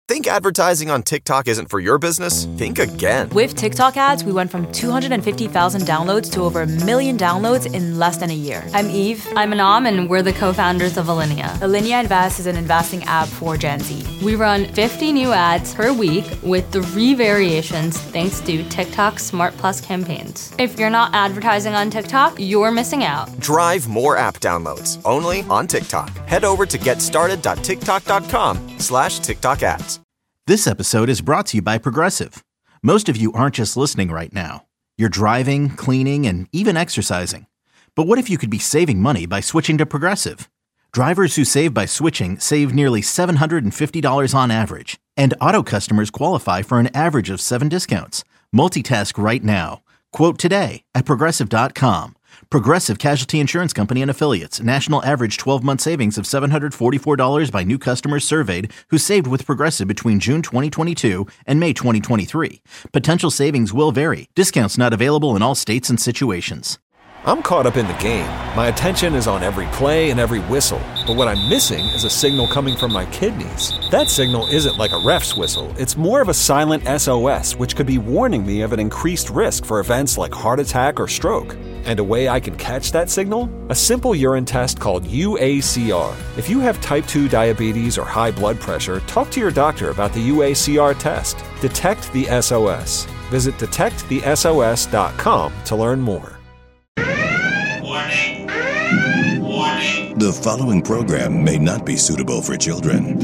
Think advertising on TikTok isn't for your business? Think again. With TikTok ads, we went from 250,000 downloads to over 1 million downloads in less than a year. I'm Eve. I'm Anam, and we're the co-founders of Alinea. Alinea Invest is an investing app for Gen Z. We run 50 new ads per week with 3 variations thanks to TikTok Smart Plus campaigns. If you're not advertising on TikTok, you're missing out. Drive more app downloads only on TikTok. Head over to getstarted.tiktok.com/TikTok ads. This episode is brought to you by Progressive. Most of you aren't just listening right now. You're driving, cleaning, and even exercising. But what if you could be saving money by switching to Progressive? Drivers who save by switching save nearly $750 on average. And auto customers qualify for an average of 7 discounts. Multitask right now. Quote today at Progressive.com. Progressive Casualty Insurance Company and Affiliates. National average 12-month savings of $744 by new customers surveyed who saved with Progressive between June 2022 and May 2023. Potential savings will vary. Discounts not available in all states and situations. I'm caught up in the game. My attention is on every play and every whistle. But what I'm missing is a signal coming from my kidneys. That signal isn't like a ref's whistle. It's more of a silent SOS, which could be warning me of an increased risk for events like heart attack or stroke. And a way I can catch that signal? A simple urine test called UACR. If you have type 2 diabetes or high blood pressure, talk to your doctor about the UACR test. Detect the SOS. Visit detectthesos.com to learn more. Warning. The following program may not be suitable for children.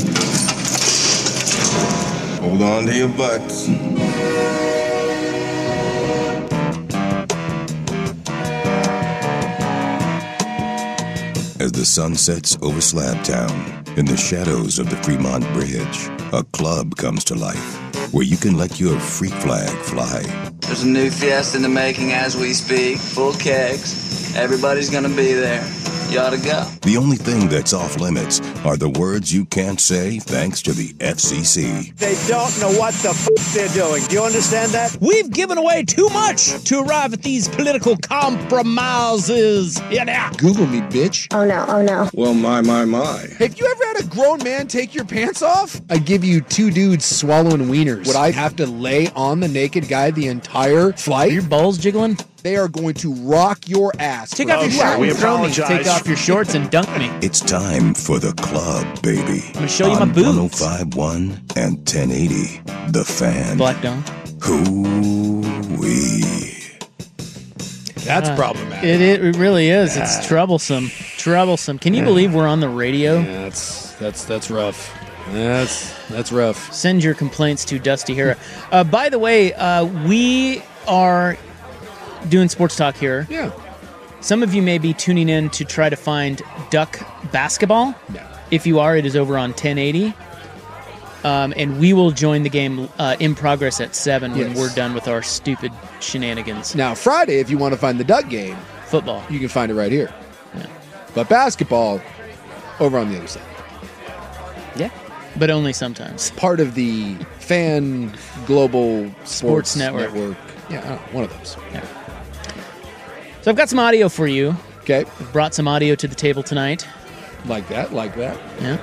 Hold on to your butts. As the sun sets over Slabtown, in the shadows of the Fremont Bridge, a club comes to life where you can let your freak flag fly. There's a new fiesta in the making as we speak, full kegs. Everybody's gonna be there. You ought to go. The only thing that's off limits are the words you can't say thanks to the FCC. They don't know what the they're doing. Do you understand that? We've given away too much to arrive at these political compromises. Yeah. Google me, bitch. Oh no. Well, my. Have you ever had a grown man take your pants off? I'd give you 2 dudes swallowing wieners. Would I have to lay on the naked guy the entire flight? Are your balls jiggling? They are going to rock your ass. Take off your shirt and throw me. Take off your shorts and dunk me. It's time for the club, baby. I'm going to show you my boobs. 105.1 and 1080. The Fan. Black Dome. Hoo-wee. That's problematic. It really is. It's troublesome. Can you believe we're on the radio? Yeah, that's rough. That's rough. Send your complaints to Dusty Hera. By the way, we are doing sports talk here. Yeah. Some of you may be tuning in to try to find Duck basketball. Yeah. If you are, it is over on 1080. And we will join the game in progress at 7 when we're done with our stupid shenanigans. Now, Friday, if you want to find the Duck game, football, you can find it right here. Yeah. But basketball, over on the other side. Yeah. But only sometimes. Part of the Fan Global Sports Network. Yeah, one of those. Yeah. So I've got some audio for you. Okay. I've brought some audio to the table tonight. Like that. Yeah.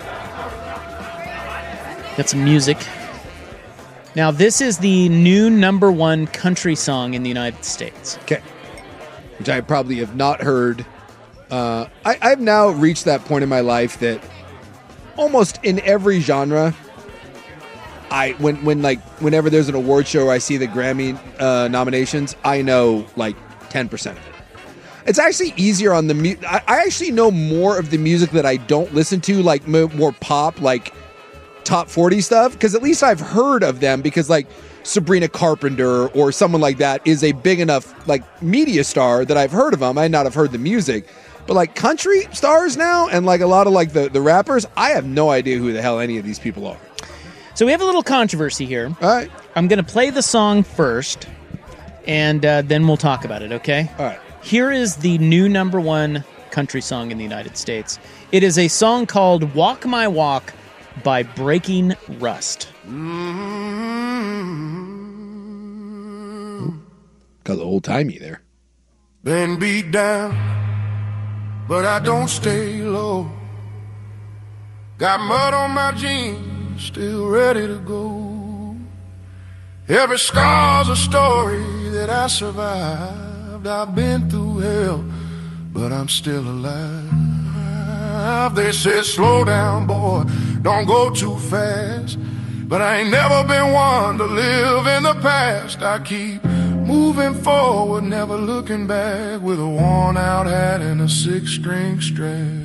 Got some music. Now, this is the new #1 country song in the United States. Okay. Which I probably have not heard. I've now reached that point in my life that almost in every genre, whenever there's an award show or I see the Grammy nominations, I know like 10% of it. It's actually easier on the I actually know more of the music that I don't listen to, like more pop, like top 40 stuff, because at least I've heard of them, because like Sabrina Carpenter or someone like that is a big enough like media star that I've heard of them. I might not have heard the music, but like country stars now and like a lot of like the rappers, I have no idea who the hell any of these people are. So we have a little controversy here. All right. I'm going to play the song first, and then we'll talk about it, okay? All right. Here is the new #1 country song in the United States. It is a song called Walk My Walk by Breaking Rust. Got the old-timey there. Been beat down, but I don't stay low. Got mud on my jeans, still ready to go. Every scar's a story that I survived. I've been through hell, but I'm still alive. They said, slow down, boy, don't go too fast. But I ain't never been one to live in the past. I keep moving forward, never looking back, with a worn-out hat and a 6-string Strat.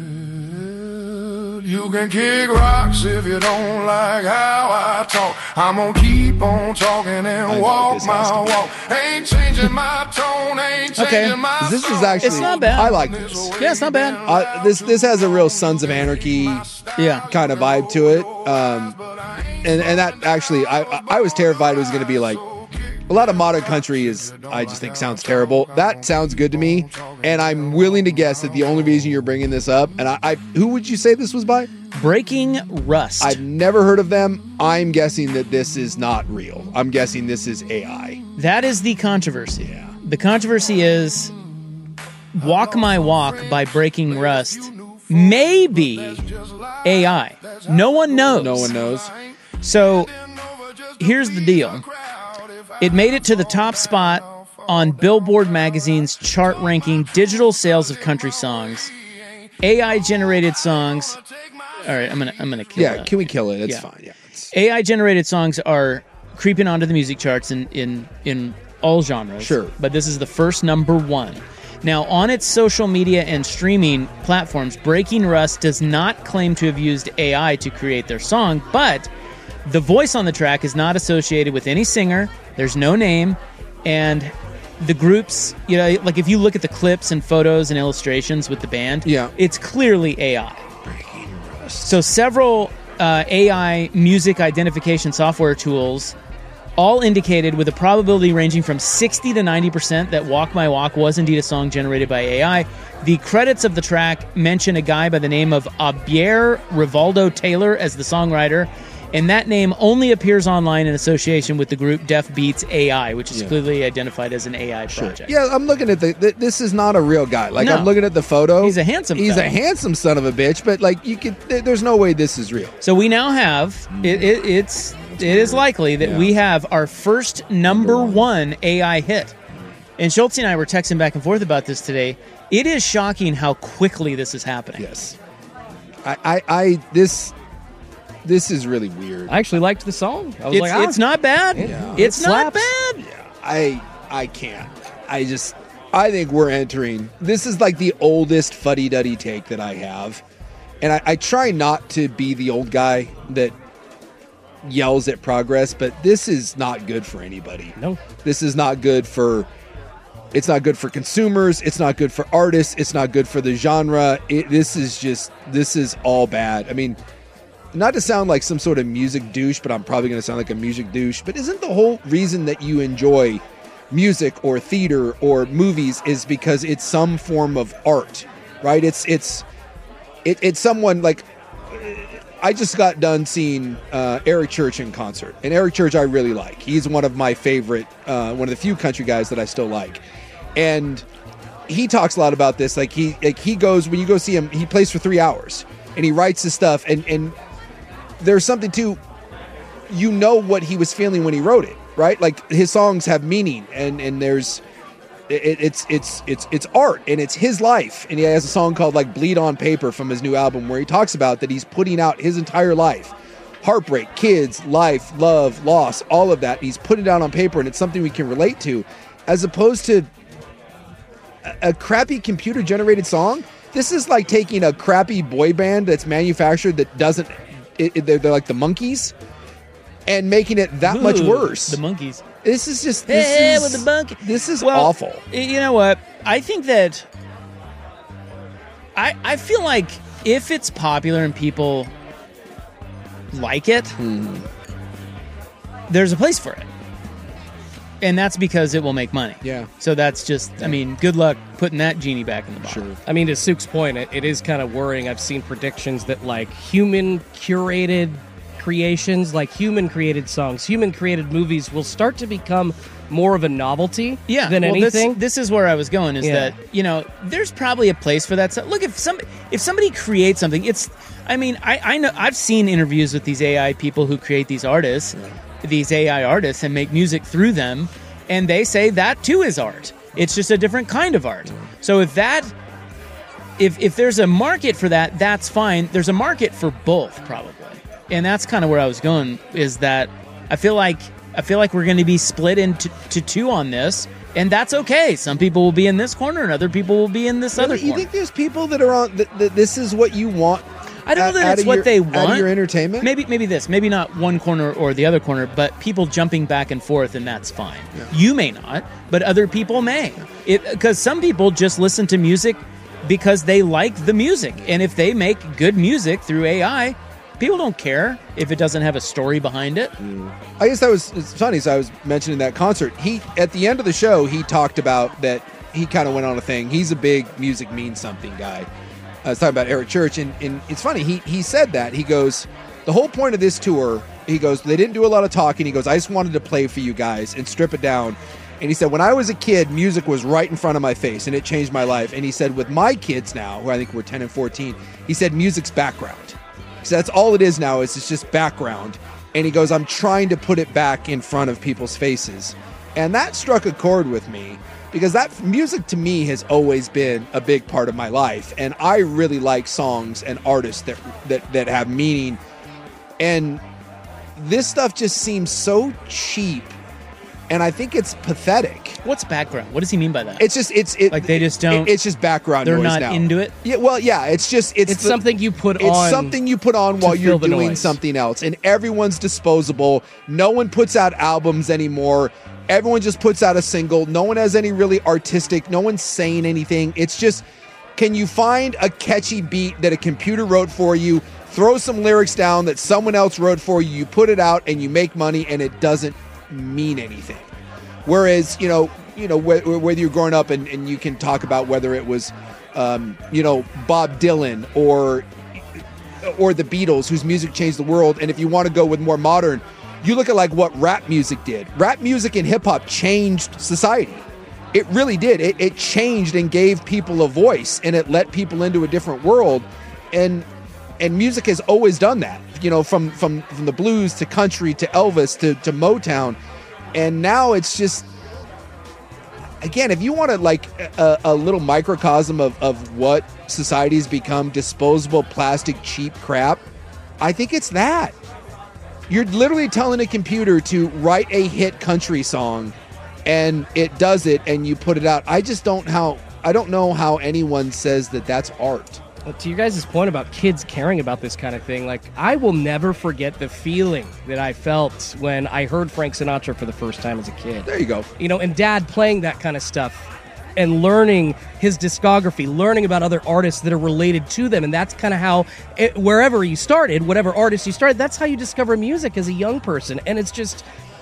You can kick rocks if you don't like how I talk. I'm gonna keep on talking and walk my walk. Ain't changing my tone, ain't changing my This is actually, It's not bad. I like this. Yeah, it's not bad. This has a real Sons of Anarchy kind of vibe to it. And that actually, I was terrified it was going to be like, a lot of modern country I just think sounds terrible. That sounds good to me, and I'm willing to guess that the only reason you're bringing this up, and who would you say this was by? Breaking Rust. I've never heard of them. I'm guessing that this is not real. I'm guessing this is AI. That is the controversy. Yeah. The controversy is Walk My Walk by Breaking Rust may be AI. No one knows. No one knows. So here's the deal. It made it to the top spot on Billboard magazine's chart ranking digital sales of country songs. AI generated songs. All right, I'm gonna kill it. Yeah, can we kill it? It's fine. Yeah. AI generated songs are creeping onto the music charts in all genres. Sure. But this is the first number one. Now, on its social media and streaming platforms, Breaking Rust does not claim to have used AI to create their song, but the voice on the track is not associated with any singer. There's no name, and the groups, like if you look at the clips and photos and illustrations with the band, it's clearly AI. So several AI music identification software tools all indicated with a probability ranging from 60 to 90% that Walk My Walk was indeed a song generated by AI. The credits of the track mention a guy by the name of Abier Rivaldo Taylor as the songwriter, and that name only appears online in association with the group Deaf Beats AI, which is clearly identified as an AI project. Yeah, I'm looking at this is not a real guy. Like, No. I'm looking at the photo. He's a handsome He's fella. a handsome son of a bitch, but like there's no way this is real. So we now have, it is likely that we have our first number one AI hit. And Schultz and I were texting back and forth about this today. It is shocking how quickly this is happening. Yes. This is really weird. I actually liked the song. I was It's not bad. It's not bad. I can't. I think we're entering. This is like the oldest fuddy-duddy take that I have. And I try not to be the old guy that yells at progress, but this is not good for anybody. No. This is not good for... It's not good for consumers. It's not good for artists. It's not good for the genre. This is all bad. I mean... Not to sound like some sort of music douche, but I'm probably going to sound like a music douche. But isn't the whole reason that you enjoy music or theater or movies is because it's some form of art, right? It's someone like... I just got done seeing Eric Church in concert. And Eric Church I really like. He's one of my favorite, one of the few country guys that I still like. And he talks a lot about this. Like he goes, when you go see him, he plays for 3 hours. And he writes his stuff, and there's something to, what he was feeling when he wrote it, right? Like his songs have meaning, and there's, it's art, and it's his life. And he has a song called like Bleed on Paper from his new album, where he talks about that he's putting out his entire life, heartbreak, kids, life, love, loss, all of that. He's putting it out on paper, and it's something we can relate to, as opposed to a crappy computer generated song. This is like taking a crappy boy band that's manufactured that doesn't... They're like the Monkees, and making it that much worse. The Monkees. This is just... with the monkey. This is awful. You know what? I think that... I feel like if it's popular and people like it, there's a place for it. And that's because it will make money. Yeah. So that's just, I mean, good luck putting that genie back in the bottle. I mean, to Sook's point, it is kind of worrying. I've seen predictions that, like, human-curated creations, like human-created songs, human-created movies will start to become more of a novelty than anything. This is where I was going, is that, there's probably a place for that. Look, if somebody creates something, I mean, I know I've seen interviews with these AI people who create these artists, these AI artists, and make music through them, and they say that too is art. It's just a different kind of art. So if there's a market for that, that's fine. There's a market for both, probably, and that's kind of where I was going. Is that I feel like we're going to be split into two on this, and that's okay. Some people will be in this corner, and other people will be in this other corner. You think there's people that are on that this is what you want? I don't know that it's what they want. Out of your entertainment? Maybe not one corner or the other corner, but people jumping back and forth, and that's fine. Yeah. You may not, but other people may. Because some people just listen to music because they like the music. And if they make good music through AI, people don't care if it doesn't have a story behind it. I guess it's funny. So I was mentioning that concert. At the end of the show, he talked about that he kind of went on a thing. He's a big music means something guy. I was talking about Eric Church, and it's funny. He said that. He goes, the whole point of this tour, he goes, they didn't do a lot of talking. He goes, I just wanted to play for you guys and strip it down. And he said, when I was a kid, music was right in front of my face, and it changed my life. And he said, with my kids now, who I think were 10 and 14, he said, music's background. So that's all it is now, is it's just background. And he goes, I'm trying to put it back in front of people's faces. And that struck a chord with me. Because that music to me has always been a big part of my life, and I really like songs and artists that have meaning. And this stuff just seems so cheap, and I think it's pathetic. What's background? What does he mean by that? It's just like they just don't. It's just background. They're noise not now. into it. Yeah, well, yeah. It's something you put on. It's something you put on while you're doing something else, and everyone's disposable. No one puts out albums anymore. Everyone just puts out a single. No one has any really artistic. No one's saying anything. It's just, can you find a catchy beat that a computer wrote for you, throw some lyrics down that someone else wrote for you, you put it out, and you make money, and it doesn't mean anything. Whereas, whether you're growing up and you can talk about whether it was, Bob Dylan or the Beatles, whose music changed the world, and if you want to go with more modern, you look at like what rap music did. Rap music and hip-hop changed society. It really did. It changed and gave people a voice, and it let people into a different world. And music has always done that. From the blues to country to Elvis to Motown. And now it's just, again, if you want to like a little microcosm of what society's become, disposable, plastic, cheap crap, I think it's that. You're literally telling a computer to write a hit country song, and it does it, and you put it out. I don't know how anyone says that that's art. Well, to your guys' point about kids caring about this kind of thing, like, I will never forget the feeling that I felt when I heard Frank Sinatra for the first time as a kid. There you go. And Dad playing that kind of stuff and learning his discography, learning about other artists that are related to them. And that's kind of how, wherever you started, whatever artist you started, that's how you discover music as a young person. And it's just,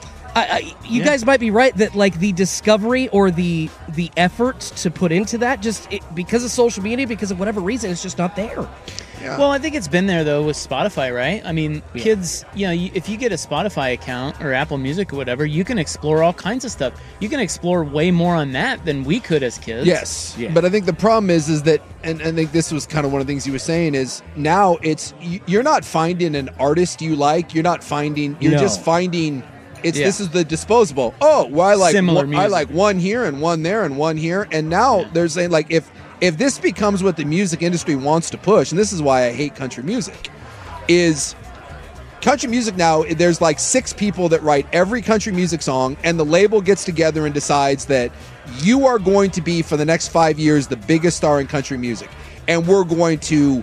you guys might be right that like the discovery or the effort to put into that, because of social media, because of whatever reason, it's just not there. Yeah. Well, I think it's been there, though, with Spotify, right? I mean, kids, if you get a Spotify account or Apple Music or whatever, you can explore all kinds of stuff. You can explore way more on that than we could as kids. Yes. Yeah. But I think the problem is that, and I think this was kind of one of the things you were saying, is now you're not finding an artist you like. You're just finding... This is the disposable. Oh, well, I like one here and one there and one here. And now they're saying, like, if this becomes what the music industry wants to push, and this is why I hate country music, is country music now, there's like 6 people that write every country music song, and the label gets together and decides that you are going to be, for the next 5 years, the biggest star in country music. And we're going to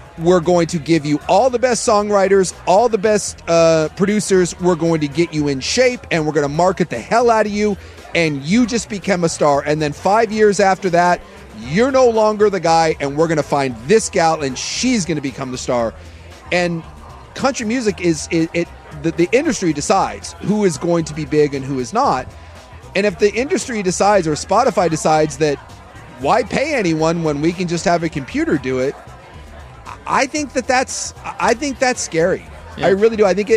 give you all the best songwriters, all the best producers. We're going to get you in shape, and we're going to market the hell out of you, and you just become a star. And then 5 years after that, you're no longer the guy, and we're going to find this gal, and she's going to become the star. And country music the industry decides who is going to be big and who is not. And if the industry decides, or Spotify decides, that why pay anyone when we can just have a computer do it, I think that's scary. Yeah. I really do. I think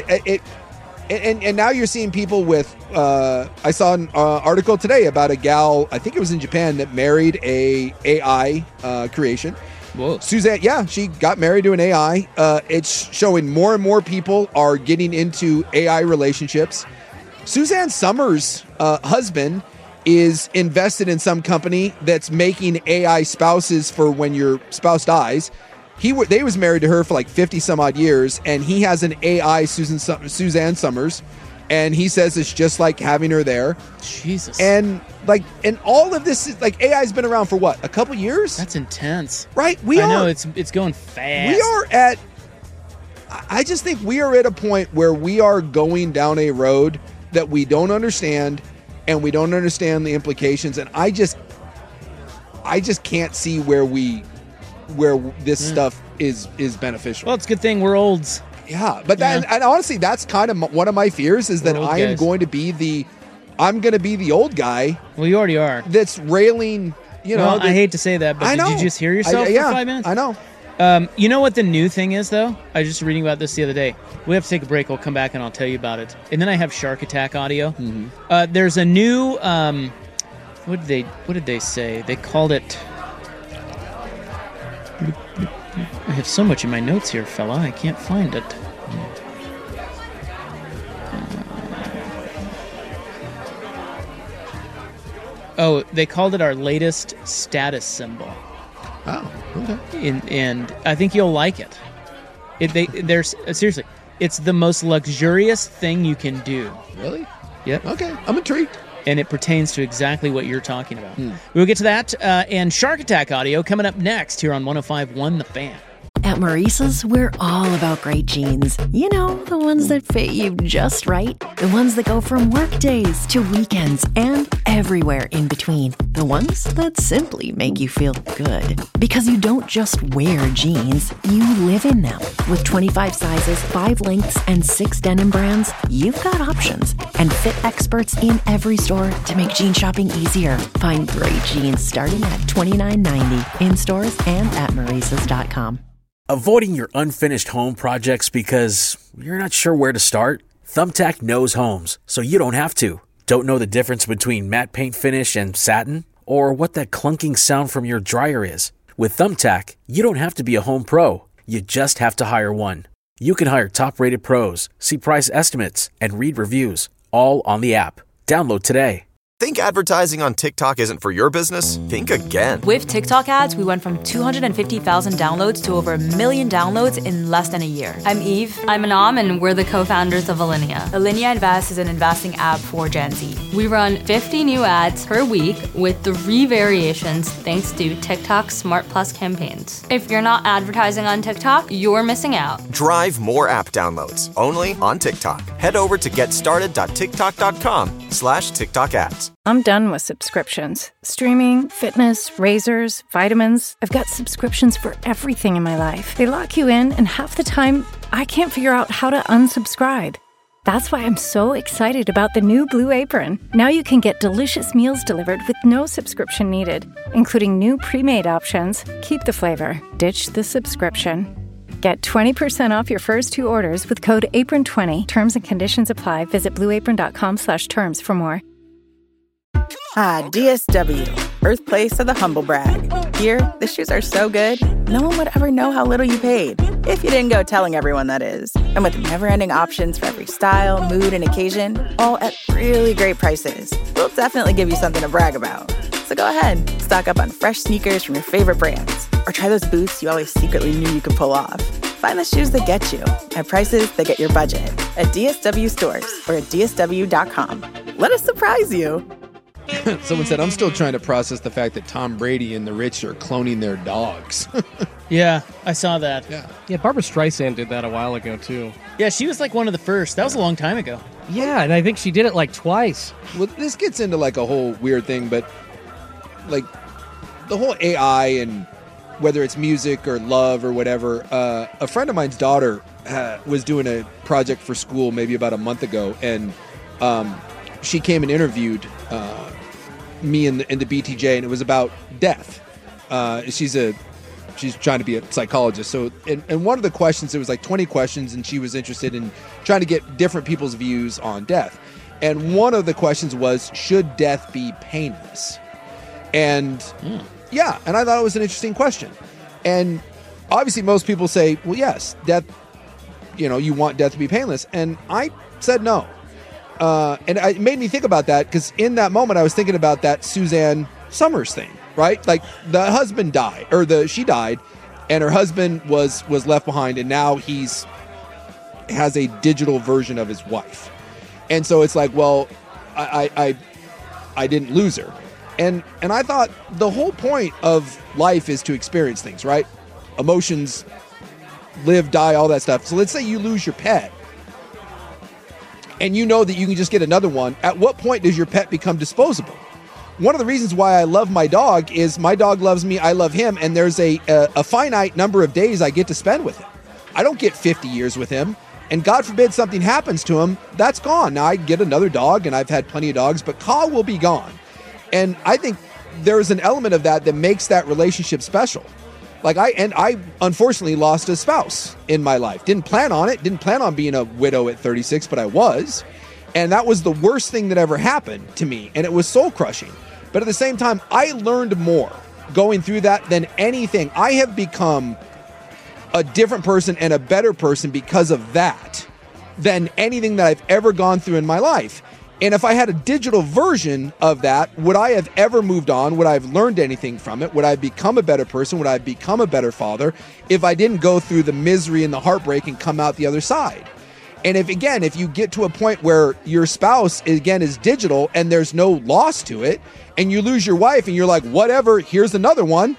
and now you're seeing people with, I saw an article today about a gal, I think it was in Japan, that married a AI creation, Whoa. Suzanne, yeah, she got married to an AI. It's showing more and more people are getting into AI relationships. Suzanne Summers' husband is invested in some company that's making AI spouses for when your spouse dies. They was married to her for like 50 some odd years, and he has an AI Suzanne Summers, and he says it's just like having her there. Jesus. And all of this is like AI's been around for what, a couple years? That's intense. Right? I know it's going fast. We are at I just think we are at a point where we are going down a road that we don't understand, and we don't understand the implications, and I just can't see where this stuff is beneficial. Well, it's a good thing we're olds. Yeah, but and honestly, that's kind of one of my fears is that I am going to be the old guy. Well, you already are. That's railing. Well, I hate to say that, but did you just hear yourself for 5 minutes? I know. You know what the new thing is, though? I was just reading about this the other day. We have to take a break. We'll come back and I'll tell you about it. And then I have Shark Attack audio. Mm-hmm. There's a new. What did they say? They called it. I have so much in my notes here, fella. I can't find it. They called it our latest status symbol. Oh, okay. And I think you'll like it. Seriously, it's the most luxurious thing you can do. Really? Yep. Okay, I'm intrigued. And it pertains to exactly what you're talking about. We'll get to that and Shark Attack audio coming up next here on 105.1 The Fan. At Maurice's, we're all about great jeans. You know, the ones that fit you just right. The ones that go from work days to weekends and everywhere in between. The ones that simply make you feel good. Because you don't just wear jeans, you live in them. With 25 sizes, 5 lengths, and 6 denim brands, you've got options. And fit experts in every store to make jean shopping easier. Find great jeans starting at $29.90 in stores and at Maurice's.com. Avoiding your unfinished home projects because you're not sure where to start? Thumbtack knows homes, so you don't have to. Don't know the difference between matte paint finish and satin? Or what that clunking sound from your dryer is? With Thumbtack, you don't have to be a home pro. You just have to hire one. You can hire top-rated pros, see price estimates, and read reviews, all on the app. Download today. Think advertising on TikTok isn't for your business? Think again. With TikTok ads, we went from 250,000 downloads to over 1 million downloads in less than a year. I'm Eve. I'm Anam, and we're the co-founders of Alinea. Alinea Invest is an investing app for Gen Z. We run 50 new ads per week with 3 variations thanks to TikTok Smart Plus campaigns. If you're not advertising on TikTok, you're missing out. Drive more app downloads only on TikTok. Head over to getstarted.tiktok.com/TikTok ads. I'm done with subscriptions. Streaming, fitness, razors, vitamins. I've got subscriptions for everything in my life. They lock you in, and half the time, I can't figure out how to unsubscribe. That's why I'm so excited about the new Blue Apron. Now you can get delicious meals delivered with no subscription needed, including new pre-made options. Keep the flavor. Ditch the subscription. Get 20% off your first 2 orders with code APRON20. Terms and conditions apply. Visit blueapron.com/terms for more. Ah, DSW, birthplace of the humble brag. Here, the shoes are so good, no one would ever know how little you paid. If you didn't go telling everyone, that is. And with never-ending options for every style, mood, and occasion, all at really great prices, we'll definitely give you something to brag about. So go ahead, stock up on fresh sneakers from your favorite brands, or try those boots you always secretly knew you could pull off. Find the shoes that get you at prices that get your budget at DSW stores or at DSW.com. Let us surprise you. Someone said, I'm still trying to process the fact that Tom Brady and the rich are cloning their dogs. Yeah, I saw that. Yeah, Barbara Streisand did that a while ago, too. Yeah, she was like one of the first. That was a long time ago. Yeah, and I think she did it like twice. Well, this gets into like a whole weird thing, but like the whole AI and whether it's music or love or whatever, a friend of mine's daughter was doing a project for school maybe about a month ago, and she came and interviewed me in the BTJ, and it was about death. She's trying to be a psychologist. So, and one of the questions, it was like 20 questions, and she was interested in trying to get different people's views on death. And one of the questions was, should death be painless? And yeah, and I thought it was an interesting question. And obviously most people say, well, yes, death, you want death to be painless. And I said no. And it made me think about that because in that moment I was thinking about that Suzanne Summers thing, right? Like the husband died, or she died, and her husband was left behind, and now has a digital version of his wife. And so it's like, well, I didn't lose her. And I thought the whole point of life is to experience things, right? Emotions, live, die, all that stuff. So let's say you lose your pet and you know that you can just get another one. At what point does your pet become disposable? One of the reasons why I love my dog is my dog loves me, I love him, and there's a finite number of days I get to spend with him. I don't get 50 years with him, and God forbid something happens to him, that's gone. Now I get another dog, and I've had plenty of dogs, but Ka will be gone. And I think there's an element of that makes that relationship special. Like I unfortunately lost a spouse in my life. Didn't plan on it. Didn't plan on being a widow at 36, but I was. And that was the worst thing that ever happened to me. And it was soul crushing. But at the same time, I learned more going through that than anything. I have become a different person and a better person because of that than anything that I've ever gone through in my life. And if I had a digital version of that, would I have ever moved on? Would I have learned anything from it? Would I have become a better person? Would I have become a better father if I didn't go through the misery and the heartbreak and come out the other side? And if you get to a point where your spouse, again, is digital and there's no loss to it, and you lose your wife and you're like, whatever, here's another one.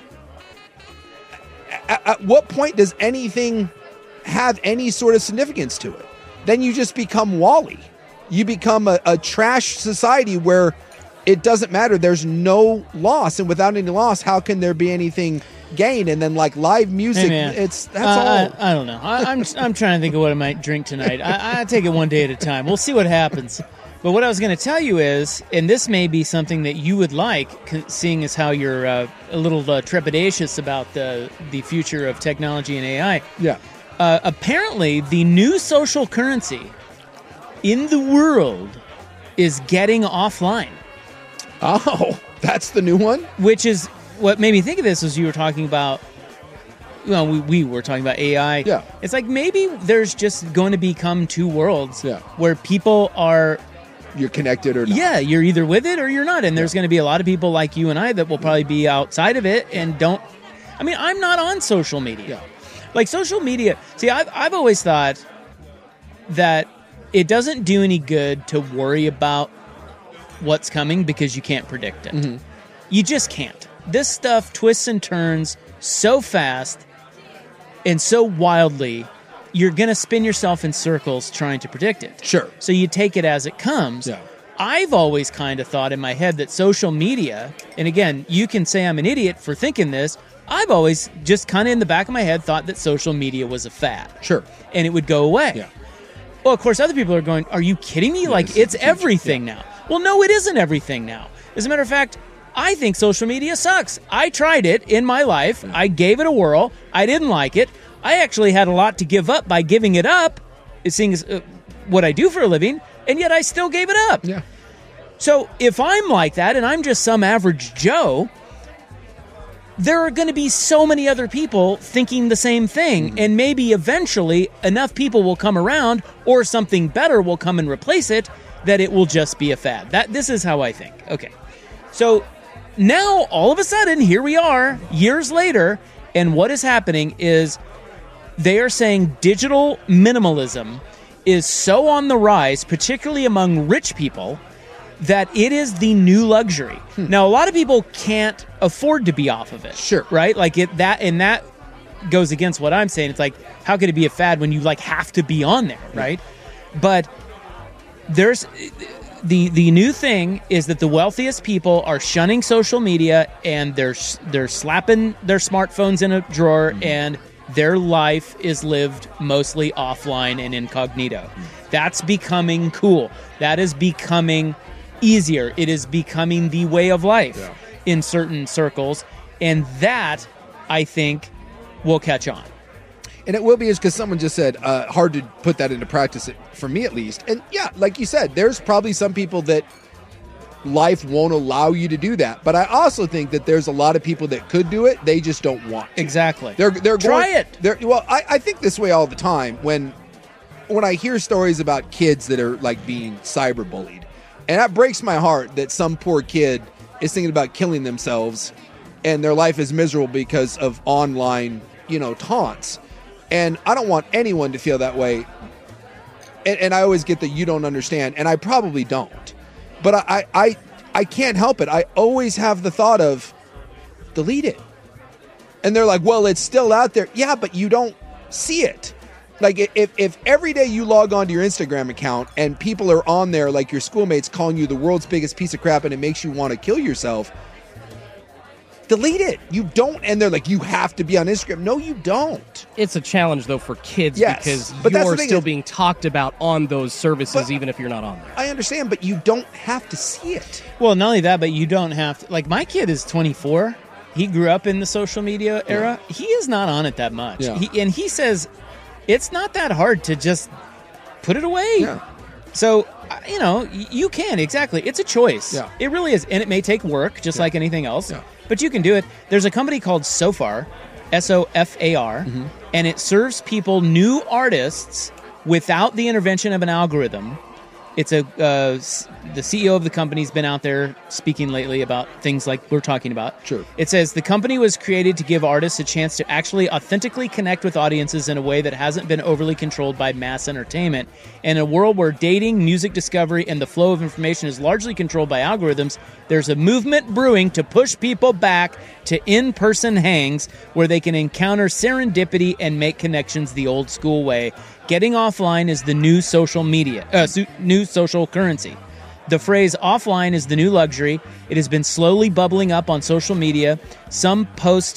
At what point does anything have any sort of significance to it? Then you just become Wall-E. You become a trash society where it doesn't matter. There's no loss. And without any loss, how can there be anything gained? And then like live music, that's all. I don't know. I'm trying to think of what I might drink tonight. I take it one day at a time. We'll see what happens. But what I was going to tell you is, and this may be something that you would like, seeing as how you're a little trepidatious about the future of technology and AI. Yeah. Apparently, the new social currency in the world is getting offline. Oh, that's the new one? Which is what made me think of this as you were talking about, we were talking about AI. Yeah. It's like maybe there's just going to become two worlds where people are... You're connected or not. Yeah, you're either with it or you're not. And there's going to be a lot of people like you and I that will probably be outside of it and don't... I mean, I'm not on social media. Yeah. Like social media... See, I've always thought that it doesn't do any good to worry about what's coming because you can't predict it. Mm-hmm. You just can't. This stuff twists and turns so fast and so wildly, you're going to spin yourself in circles trying to predict it. Sure. So you take it as it comes. Yeah. I've always kind of thought in my head that social media, and again, you can say I'm an idiot for thinking this, I've always just kind of in the back of my head thought that social media was a fad. Sure. And it would go away. Yeah. Well, of course, other people are going, are you kidding me? Like, it's everything now. Well, no, it isn't everything now. As a matter of fact, I think social media sucks. I tried it in my life. Yeah. I gave it a whirl. I didn't like it. I actually had a lot to give up by giving it up, seeing as what I do for a living, and yet I still gave it up. Yeah. So if I'm like that and I'm just some average Joe, there are going to be so many other people thinking the same thing, and maybe eventually enough people will come around or something better will come and replace it that it will just be a fad. This is how I think. Okay. So now all of a sudden here we are years later, and what is happening is they are saying digital minimalism is so on the rise, particularly among rich people, that it is the new luxury. Now, a lot of people can't afford to be off of it. Sure. Right? Like that goes against what I'm saying. It's like, how could it be a fad when you like have to be on there, right? But there's the new thing is that the wealthiest people are shunning social media and they're slapping their smartphones in a drawer and their life is lived mostly offline and incognito. That's becoming cool. That is becoming easier. It is becoming the way of life in certain circles. And that, I think, will catch on. And it will be, is because someone just said, hard to put that into practice, for me at least. And yeah, like you said, there's probably some people that life won't allow you to do that. But I also think that there's a lot of people that could do it. They just don't want to. Exactly. They're Try it. I think this way all the time when I hear stories about kids that are like being cyberbullied, and that breaks my heart that some poor kid is thinking about killing themselves and their life is miserable because of online, taunts. And I don't want anyone to feel that way. And I always get that you don't understand, and I probably don't. But I can't help it. I always have the thought of delete it. And they're like, well, it's still out there. Yeah, but you don't see it. Like if every day you log onto your Instagram account and people are on there like your schoolmates calling you the world's biggest piece of crap and it makes you want to kill yourself, delete it. You don't. And they're like, you have to be on Instagram. No, you don't. It's a challenge, though, for kids because but you're still being talked about on those services, even if you're not on there. I understand, but you don't have to see it. Well, not only that, but you don't have to. Like, my kid is 24. He grew up in the social media era. He is not on it that much. Yeah. He says it's not that hard to just put it away. Yeah. So, you can. Exactly. It's a choice. Yeah. It really is. And it may take work, just like anything else. Yeah. But you can do it. There's a company called Sofar, SOFAR, and it serves people new artists without the intervention of an algorithm. It's the CEO of the company's been out there speaking lately about things like we're talking about. Sure. It says the company was created to give artists a chance to actually authentically connect with audiences in a way that hasn't been overly controlled by mass entertainment. In a world where dating, music discovery, and the flow of information is largely controlled by algorithms, there's a movement brewing to push people back to in-person hangs where they can encounter serendipity and make connections the old school way. Getting offline is the new social new social currency. The phrase offline is the new luxury. It has been slowly bubbling up on social media. Some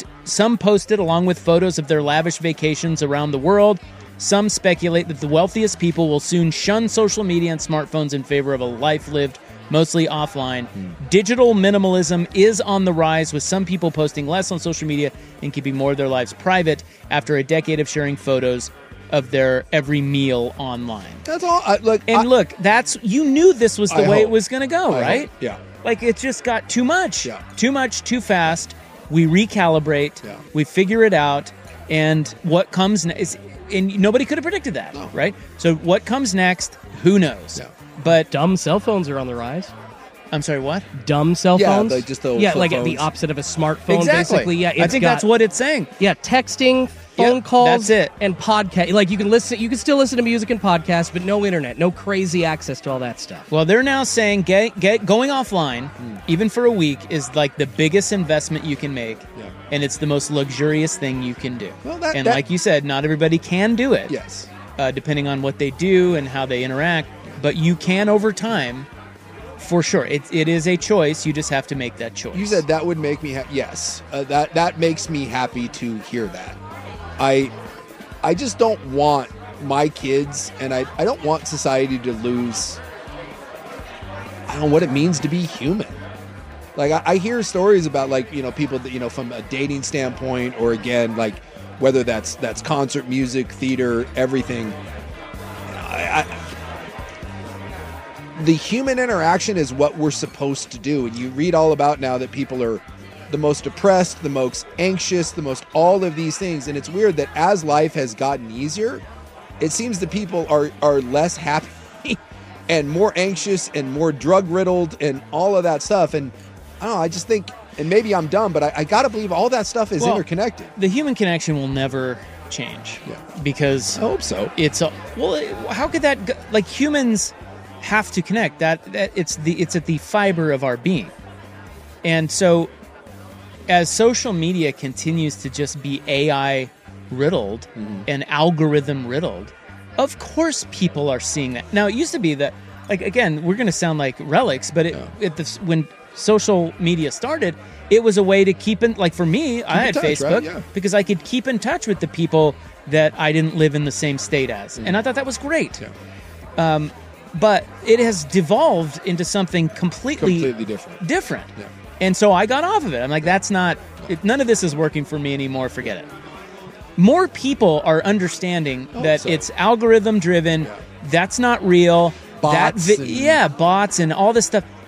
posted along with photos of their lavish vacations around the world. Some speculate that the wealthiest people will soon shun social media and smartphones in favor of a life lived mostly offline. Digital minimalism is on the rise, with some people posting less on social media and keeping more of their lives private after a decade of sharing photos of their every meal online. That's all. Look, you knew this was the way it was going to go, right? Yeah. Like, it just got too much. Yeah. Too much, too fast. We recalibrate. Yeah. We figure it out. And what comes next, and nobody could have predicted that, right? So what comes next, who knows? Yeah. But dumb cell phones are on the rise. I'm sorry, what? Dumb cell phones? Like just the like the opposite of a smartphone, exactly. Basically. Yeah, I think that's what it's saying. Yeah, texting, phone calls, that's it. And podcast. Like, you can still listen to music and podcasts, but no internet, no crazy access to all that stuff. Well, they're now saying going offline, even for a week, is like the biggest investment you can make, and it's the most luxurious thing you can do. Well, like you said, not everybody can do it. Yes. Depending on what they do and how they interact, but you can over time. For sure, it is a choice. You just have to make that choice. You said that would make me yes. That makes me happy to hear that. I just don't want my kids, and I don't want society to lose. I don't know what it means to be human. Like, I hear stories about, like, people that, from a dating standpoint, or again, like, whether that's concert music, theater, everything. The human interaction is what we're supposed to do. And you read all about now that people are the most depressed, the most anxious, the most all of these things. And it's weird that as life has gotten easier, it seems that people are less happy and more anxious and more drug-riddled and all of that stuff. And I don't know, I just think, and maybe I'm dumb, but I got to believe all that stuff is interconnected. The human connection will never change. Because I hope so. How could that go? Like, humans have to connect. That it's at the fiber of our being. And so as social media continues to just be AI riddled and algorithm riddled, of course people are seeing that. Now, it used to be that, like, again, we're going to sound like relics, but when social media started, it was a way to keep in, like, for me, I had Facebook because I could keep in touch with the people that I didn't live in the same state as. And I thought that was great. But it has devolved into something completely different. Yeah. And so I got off of it. I'm like, none of this is working for me anymore. Forget it. More people are understanding that it's algorithm driven. Yeah. That's not real. Bots. Bots and all this stuff.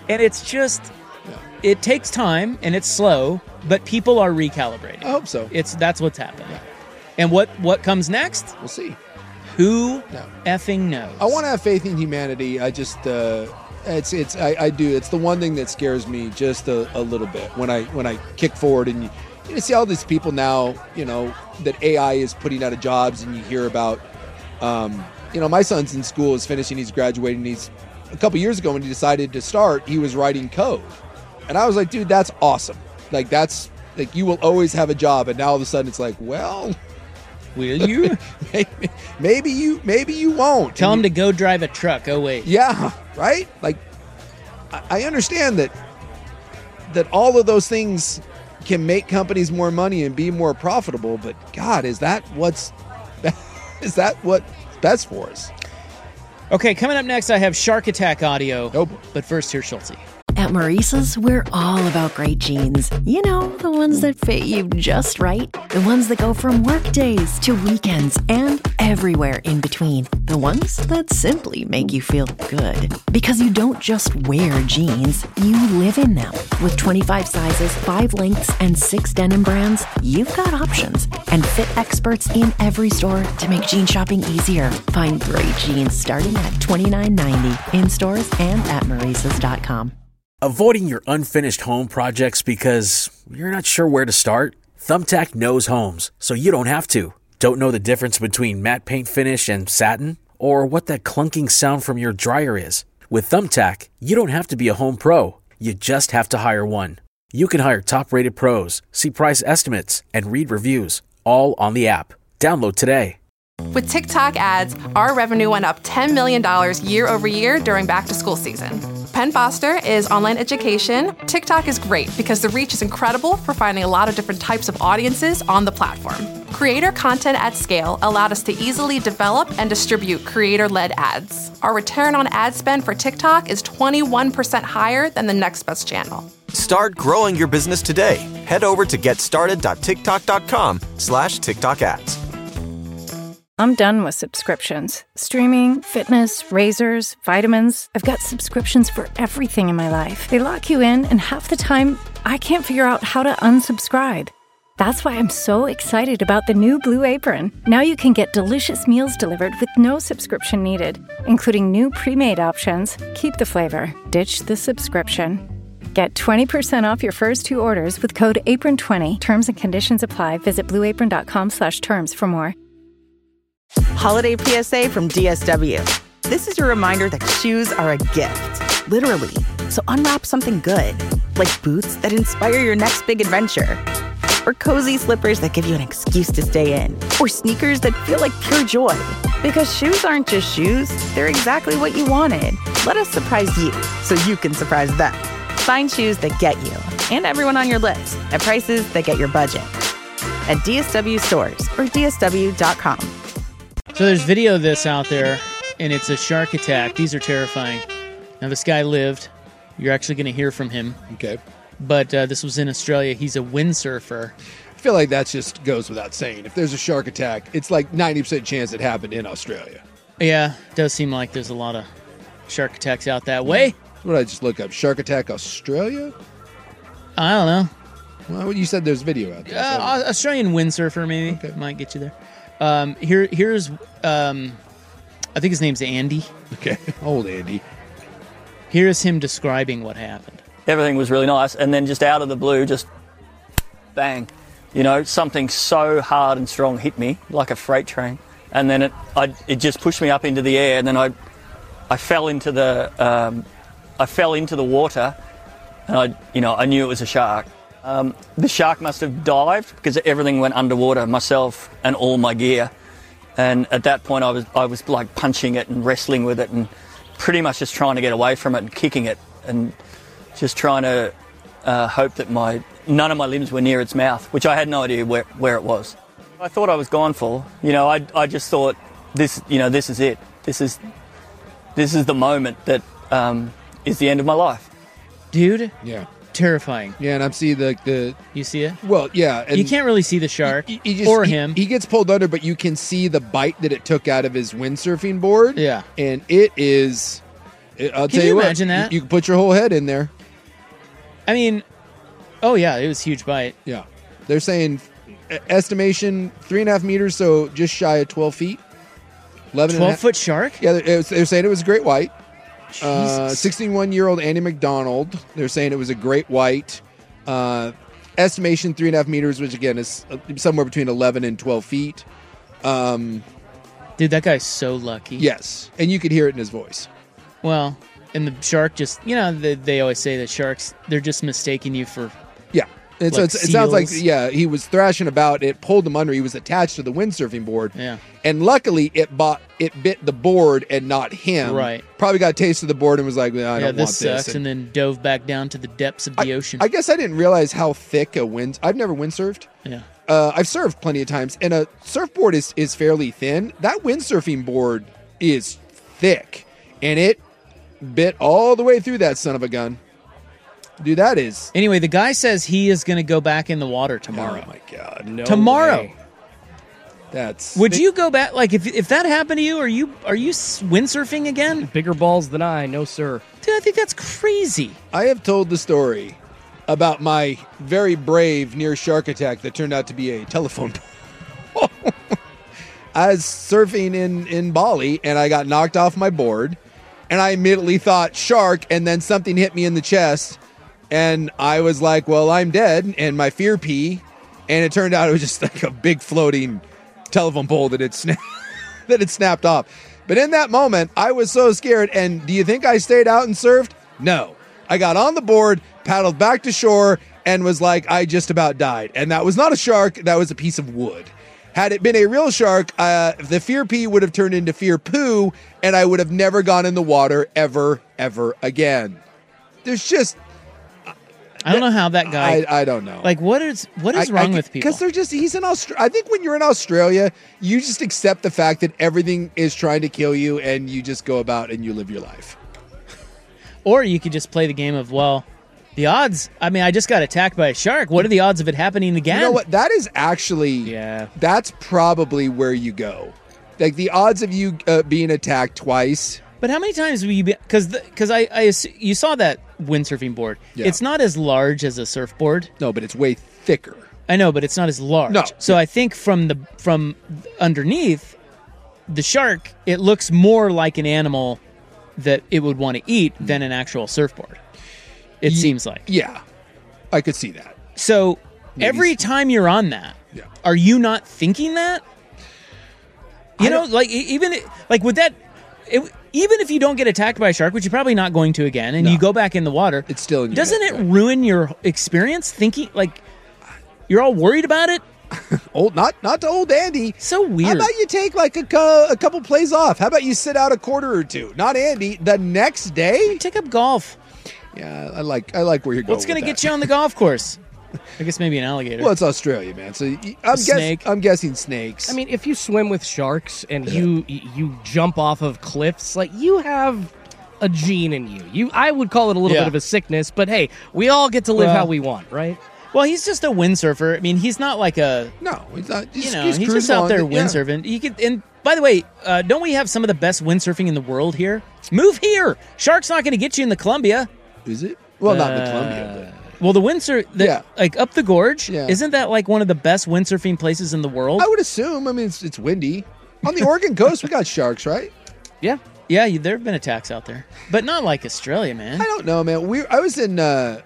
And it's just, it takes time and it's slow, but people are recalibrating. I hope so. That's what's happening. Yeah. And what comes next? We'll see. Who effing knows? I want to have faith in humanity. I just, I do. It's the one thing that scares me just a little bit when I kick forward and you see all these people now, that AI is putting out of jobs, and you hear about, my son's in school, is finishing, he's graduating. He's a couple years ago when he decided to start, he was writing code, and I was like, dude, that's awesome. Like that's like you will always have a job, and now all of a sudden it's like, well. Will you? maybe you won't. Tell him to go drive a truck. Oh, wait. Yeah, right? Like, I understand that all of those things can make companies more money and be more profitable, but God, is that what's best for us? Okay, coming up next, I have Shark Attack audio. Nope. But first, here's Schulte. At Maurice's, we're all about great jeans. You know, the ones that fit you just right. The ones that go from work days to weekends and everywhere in between. The ones that simply make you feel good. Because you don't just wear jeans, you live in them. With 25 sizes, 5 lengths, and 6 denim brands, you've got options. And fit experts in every store to make jean shopping easier. Find great jeans starting at $29.90 in stores and at Maurice's.com. Avoiding your unfinished home projects because you're not sure where to start? Thumbtack knows homes, so you don't have to. Don't know the difference between matte paint finish and satin? Or what that clunking sound from your dryer is? With Thumbtack, you don't have to be a home pro. You just have to hire one. You can hire top-rated pros, see price estimates, and read reviews, all on the app. Download today. With TikTok ads, our revenue went up $10 million year over year during back-to-school season. Penn Foster is online education. TikTok is great because the reach is incredible for finding a lot of different types of audiences on the platform. Creator content at scale allowed us to easily develop and distribute creator-led ads. Our return on ad spend for TikTok is 21% higher than the next best channel. Start growing your business today. Head over to getstarted.tiktok.com/TikTok ads. I'm done with subscriptions. Streaming, fitness, razors, vitamins. I've got subscriptions for everything in my life. They lock you in, and half the time, I can't figure out how to unsubscribe. That's why I'm so excited about the new Blue Apron. Now you can get delicious meals delivered with no subscription needed, including new pre-made options. Keep the flavor, ditch the subscription. Get 20% off your first 2 orders with code APRON20. Terms and conditions apply. Visit blueapron.com/terms for more. Holiday PSA from DSW. This is your reminder that shoes are a gift, literally. So unwrap something good, like boots that inspire your next big adventure, or cozy slippers that give you an excuse to stay in, or sneakers that feel like pure joy. Because shoes aren't just shoes, they're exactly what you wanted. Let us surprise you so you can surprise them. Find shoes that get you and everyone on your list at prices that get your budget at DSW stores or DSW.com. So there's video of this out there, and it's a shark attack. These are terrifying. Now, this guy lived. You're actually going to hear from him. Okay. But this was in Australia. He's a windsurfer. I feel like that just goes without saying. If there's a shark attack, it's like 90% chance it happened in Australia. Yeah, it does seem like there's a lot of shark attacks out that way. What did I just look up? Shark attack Australia? I don't know. Well, you said there's video out there. Australian windsurfer, maybe. Okay. Might get you there. Here's I think his name's Andy. Okay, old Andy. Here's him describing what happened. Everything was really nice, and then just out of the blue, just bang, something so hard and strong hit me like a freight train, and then it just pushed me up into the air, and then I fell into the water, and I knew it was a shark. The shark must have dived because everything went underwater, myself and all my gear. And at that point, I was like punching it and wrestling with it and pretty much just trying to get away from it and kicking it and just trying to hope that none of my limbs were near its mouth, which I had no idea where it was. I thought I was gone for. I just thought this is it. This is the moment that is the end of my life. Dude? Yeah. Terrifying. Yeah, and I'm seeing the... You see it? Well, yeah. And you can't really see the shark or him. He gets pulled under, but you can see the bite that it took out of his windsurfing board. Yeah. And it is I'll Can tell you what, imagine that? You can put your whole head in there. I mean, oh yeah, it was a huge bite. Yeah. They're saying estimation 3.5 meters, so just shy of 12 feet. 12-foot shark? Yeah, they're saying it was a great white. Jesus. 61-year-old Andy McDonald. They're saying it was a great white. Estimation 3.5 meters, which again is somewhere between 11 and 12 feet. Dude, that guy's so lucky. Yes, and you could hear it in his voice. Well, and the shark just, they always say that sharks, they're just mistaking you for. Yeah. And so like it sounds like, seals. he was thrashing about. It pulled him under. He was attached to the windsurfing board. Yeah. And luckily, it bit the board and not him. Right. Probably got a taste of the board and was like, I don't want this this. sucks, and then dove back down to the depths of the ocean. I guess I didn't realize how thick I've never windsurfed. Yeah. I've surfed plenty of times, and a surfboard is fairly thin. That windsurfing board is thick, and it bit all the way through that son of a gun. Dude, that is... Anyway, the guy says he is going to go back in the water tomorrow. Oh, my God. No tomorrow. way. That's... Would you go back? Like, if that happened to you, are you windsurfing again? Bigger balls than I, no sir. Dude, I think that's crazy. I have told the story about my very brave near shark attack that turned out to be a telephone pole. I was surfing in Bali, and I got knocked off my board, and I immediately thought shark, and then something hit me in the chest, and I was like, well, I'm dead, and my fear pee, and it turned out it was just like a big floating telephone pole that had snapped off. But in that moment, I was so scared, and do you think I stayed out and surfed? No. I got on the board, paddled back to shore, and was like, I just about died. And that was not a shark, that was a piece of wood. Had it been a real shark, the fear pee would have turned into fear poo, and I would have never gone in the water ever again. There's just... I don't know how that guy... I don't know. Like, what is wrong with people? Because he's in Australia. I think when you're in Australia, you just accept the fact that everything is trying to kill you, and you just go about and you live your life. Or you could just play the game of, well, the odds, I mean, I just got attacked by a shark. What are the odds of it happening again? You know what? That is actually, that's probably where you go. Like, the odds of you being attacked twice. But how many times will you be, because you saw that windsurfing board. Yeah. It's not as large as a surfboard. No, but it's way thicker. I know, but it's not as large. No. So I think from underneath, the shark, it looks more like an animal that it would want to eat than an actual surfboard. It seems like. Yeah, I could see that. So every time you're on that, are you not thinking that? You know, like even with that, even if you don't get attacked by a shark, which you're probably not going to again, and you go back in the water, it's still in your doesn't head, it ruin your experience? Thinking like you're all worried about it. Not to old Andy. So weird. How about you take like a couple plays off? How about you sit out a quarter or two? Not Andy. The next day, take up golf. Yeah, I like where you're going. What's going to get you on the golf course? I guess maybe an alligator. Well, it's Australia, man. So I'm guessing snakes. I mean, if you swim with sharks and you jump off of cliffs, like you have a gene in you. I would call it a little bit of a sickness, but hey, we all get to live how we want, right? Well, he's just a windsurfer. I mean, he's not like a... No, he's not. He's just out there windsurfing. He could, and by the way, don't we have some of the best windsurfing in the world here? Move here! Shark's not going to get you in the Columbia. Is it? Well, not in the Columbia, but... Well, the windsurf... Like, up the gorge, isn't that like one of the best windsurfing places in the world? I would assume. I mean, it's windy. On the Oregon coast, we got sharks, right? Yeah. Yeah, there have been attacks out there. But not like Australia, man. I don't know, man. I was in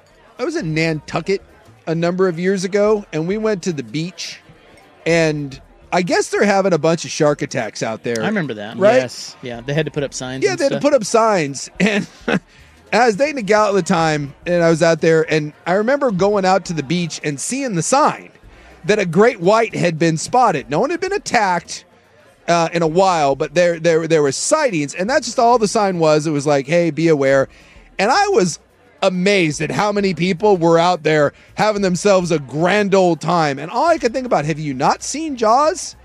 Nantucket a number of years ago, and we went to the beach, and I guess they're having a bunch of shark attacks out there. I remember that. Right? Yes. Yeah, they had to put up signs. Yeah, they had to put up signs, and I was dating a gal at the time, and I was out there, and I remember going out to the beach and seeing the sign that a great white had been spotted. No one had been attacked in a while, but there were sightings, and that's just all the sign was. It was like, hey, be aware. And I was amazed at how many people were out there having themselves a grand old time. And all I could think about, have you not seen Jaws?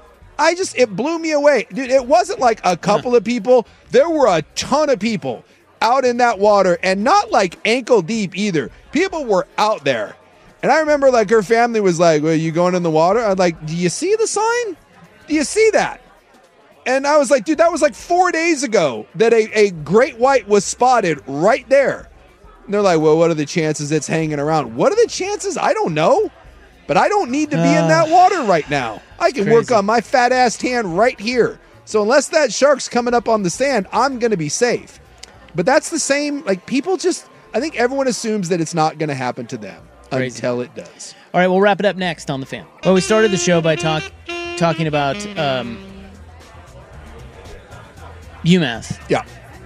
It blew me away. Dude, it wasn't like a couple of people. There were a ton of people out in that water, and not like ankle deep either. People were out there. And I remember like her family was like, well, you going in the water? I'm like, do you see the sign? Do you see that? And I was like, dude, that was like 4 days ago that a great white was spotted right there. And they're like, well, what are the chances it's hanging around? What are the chances? I don't know. But I don't need to be in that water right now. I can work on my fat ass tan right here. So unless that shark's coming up on the sand, I'm going to be safe. But that's the same, like people just, I think everyone assumes that it's not going to happen to them until it does. All right, we'll wrap it up next on The Fan. Well, we started the show by talking about UMass. Yeah.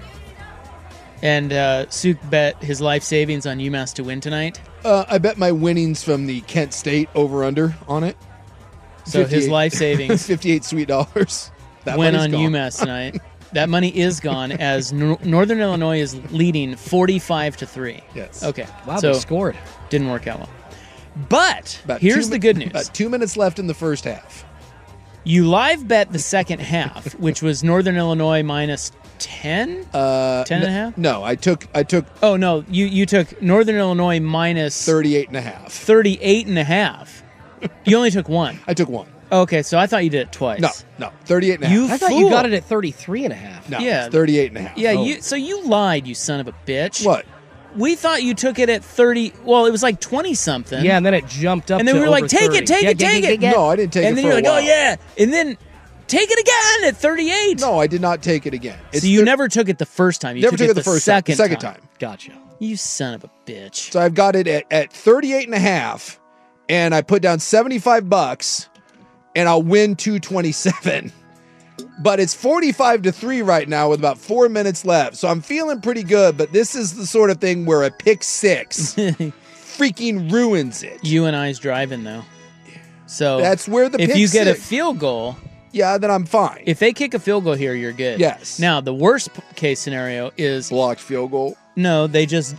And Suk bet his life savings on UMass to win tonight. I bet my winnings from the Kent State over-under on it. So his life savings. 58 sweet dollars. That win on gone. UMass tonight. That money is gone as Northern Illinois is leading 45-3. Yes. Okay. Wow, so they scored. Didn't work out well. But here's the good news. About 2 minutes left in the first half. You live bet the second half, which was Northern Illinois minus 10? 10 and a half? No, I took. Oh, no. You took Northern Illinois minus 38 and a half. 38 and a half. You only took one. I took one. Okay, so I thought you did it twice. No. 38 and a half. I thought you got it at 33 and a half. No, yeah. it's 38 and a half. Yeah, so you lied, you son of a bitch. What? We thought you took it at 30. Well, it was like 20-something. Yeah, and then it jumped up and then to we were like, take 30. it, take it. No, I didn't take it and then for you're a like, while. oh, yeah. And then take it again at 38. No, I did not take it again. So you never took it the first time. You never took it the first second time. Gotcha. You son of a bitch. So I've got it at 38 and a half, and I put down $75, and I'll win 227. But it's 45-3 right now with about 4 minutes left. So I'm feeling pretty good, but this is the sort of thing where a pick six freaking ruins it. You and I's driving, though. So that's where the if pick you get six. a field goal, yeah, then I'm fine. If they kick a field goal here, you're good. Yes. Now the worst case scenario is blocked field goal. No, they just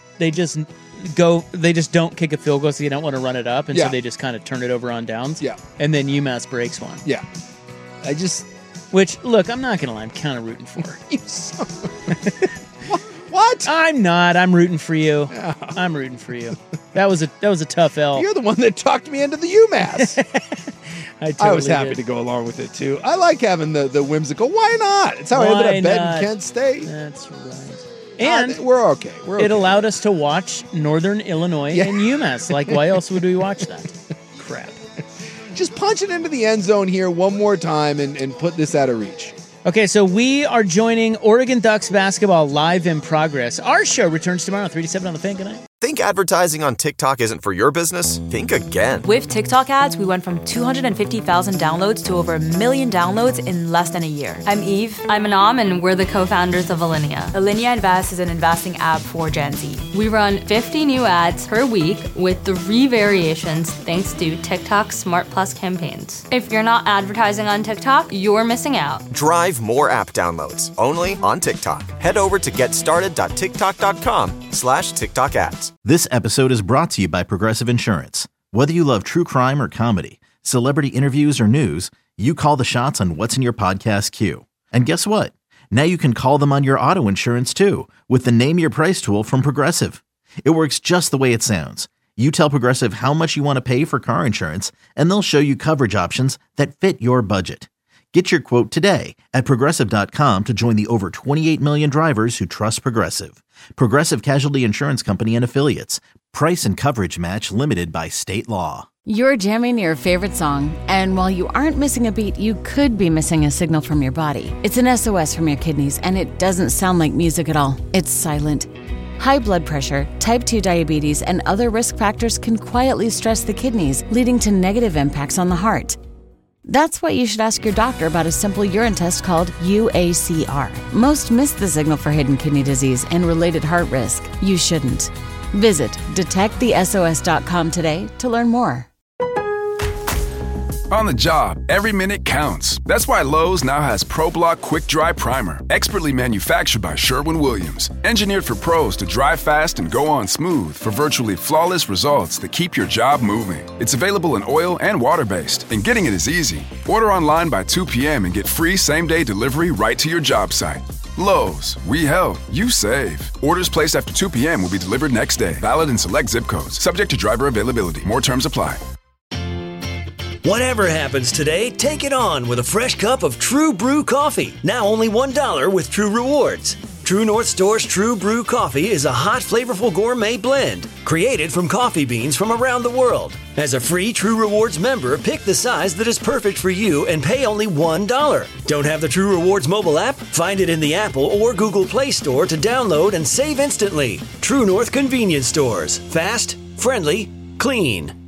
don't kick a field goal, so you don't want to run it up, and so they just kind of turn it over on downs. Yeah. And then UMass breaks one. Yeah. Which, look, I'm not going to lie, I'm kind of rooting for. You What? I'm not. I'm rooting for you. Oh. I'm rooting for you. That was a tough L. You're the one that talked me into the UMass. I was happy to go along with it, too. I like having the whimsical, why not? It's how I ended up betting Kent State. That's right. And we're okay. It allowed us to watch Northern Illinois and UMass. Like, why else would we watch that? Crap. Just punch it into the end zone here one more time and put this out of reach. Okay, so we are joining Oregon Ducks basketball live in progress. Our show returns tomorrow, 3 to 7 on The Fan. Good night. Think advertising on TikTok isn't for your business? Think again. With TikTok ads, we went from 250,000 downloads to over 1 million downloads in less than a year. I'm Eve. I'm Anam, and we're the co-founders of Alinea. Alinea Invest is an investing app for Gen Z. We run 50 new ads per week with 3 variations thanks to TikTok Smart Plus campaigns. If you're not advertising on TikTok, you're missing out. Drive more app downloads only on TikTok. Head over to getstarted.tiktok.com/TikTok ads. This episode is brought to you by Progressive Insurance. Whether you love true crime or comedy, celebrity interviews or news, you call the shots on what's in your podcast queue. And guess what? Now you can call them on your auto insurance too with the Name Your Price tool from Progressive. It works just the way it sounds. You tell Progressive how much you want to pay for car insurance, and they'll show you coverage options that fit your budget. Get your quote today at Progressive.com to join the over 28 million drivers who trust Progressive. Progressive Casualty Insurance Company and Affiliates. Price and coverage match limited by state law. You're jamming your favorite song, and while you aren't missing a beat, you could be missing a signal from your body. It's an SOS from your kidneys, and it doesn't sound like music at all. It's silent. High blood pressure, type 2 diabetes, and other risk factors can quietly stress the kidneys, leading to negative impacts on the heart. That's why you should ask your doctor about a simple urine test called UACR. Most miss the signal for hidden kidney disease and related heart risk. You shouldn't. Visit detectthesos.com today to learn more. On the job, every minute counts. That's why Lowe's now has ProBlock Quick Dry Primer, expertly manufactured by Sherwin-Williams. Engineered for pros to dry fast and go on smooth for virtually flawless results that keep your job moving. It's available in oil and water-based, and getting it is easy. Order online by 2 p.m. and get free same-day delivery right to your job site. Lowe's, we help, you save. Orders placed after 2 p.m. will be delivered next day. Valid in select zip codes. Subject to driver availability. More terms apply. Whatever happens today, take it on with a fresh cup of True Brew coffee. Now only $1 with True Rewards. True North Store's True Brew coffee is a hot, flavorful gourmet blend created from coffee beans from around the world. As a free True Rewards member, pick the size that is perfect for you and pay only $1. Don't have the True Rewards mobile app? Find it in the Apple or Google Play Store to download and save instantly. True North Convenience Stores. Fast, friendly, clean.